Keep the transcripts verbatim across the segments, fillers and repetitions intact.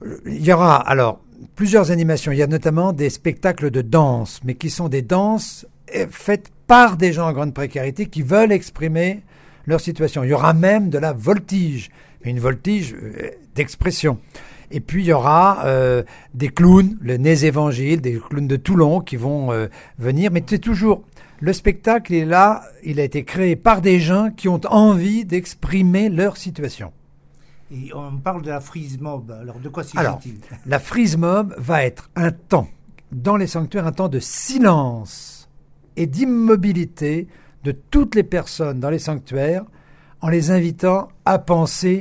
il y aura alors plusieurs animations. Il y a notamment des spectacles de danse, mais qui sont des danses faites par des gens en grande précarité qui veulent exprimer leur situation. Il y aura même de la voltige, une voltige d'expression. Et puis il y aura euh, des clowns, le Nez Évangile, des clowns de Toulon qui vont euh, venir. Mais c'est toujours, le spectacle est là, il a été créé par des gens qui ont envie d'exprimer leur situation. Et on parle de la freeze mob, alors de quoi s'agit-il? Alors, la freeze mob va être un temps, dans les sanctuaires, un temps de silence et d'immobilité de toutes les personnes dans les sanctuaires, en les invitant à penser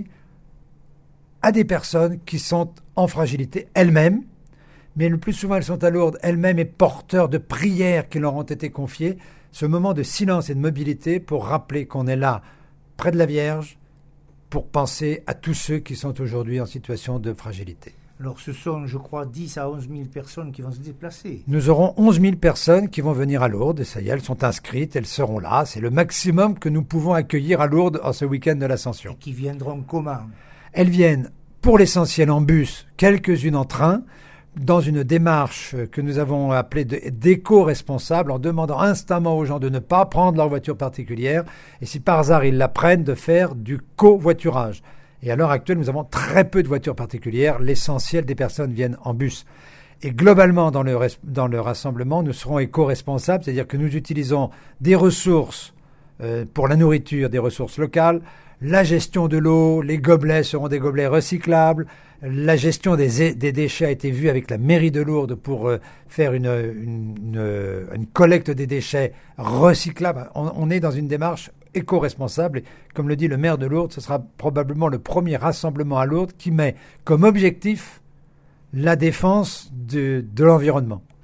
à des personnes qui sont en fragilité elles-mêmes, mais le plus souvent elles sont à Lourdes elles-mêmes et porteurs de prières qui leur ont été confiées, ce moment de silence et de mobilité pour rappeler qu'on est là, près de la Vierge, pour penser à tous ceux qui sont aujourd'hui en situation de fragilité. Alors ce sont, je crois, dix à onze mille personnes qui vont se déplacer. Nous aurons onze mille personnes qui vont venir à Lourdes, et ça y est, elles sont inscrites, elles seront là. C'est le maximum que nous pouvons accueillir à Lourdes en ce week-end de l'Ascension. Et qui viendront comment? Elles viennent pour l'essentiel en bus, quelques-unes en train, dans une démarche que nous avons appelée d'éco-responsable, en demandant instamment aux gens de ne pas prendre leur voiture particulière, et si par hasard ils la prennent, de faire du covoiturage. Et à l'heure actuelle, nous avons très peu de voitures particulières. L'essentiel des personnes viennent en bus. Et globalement, dans le, dans le rassemblement, nous serons éco-responsables, c'est-à-dire que nous utilisons des ressources euh, pour la nourriture, des ressources locales, la gestion de l'eau, les gobelets seront des gobelets recyclables, la gestion des, des déchets a été vue avec la mairie de Lourdes pour euh, faire une, une, une, une collecte des déchets recyclables. On, on est dans une démarche éco-responsable. Et comme le dit le maire de Lourdes, ce sera probablement le premier rassemblement à Lourdes qui met comme objectif la défense de, de l'environnement.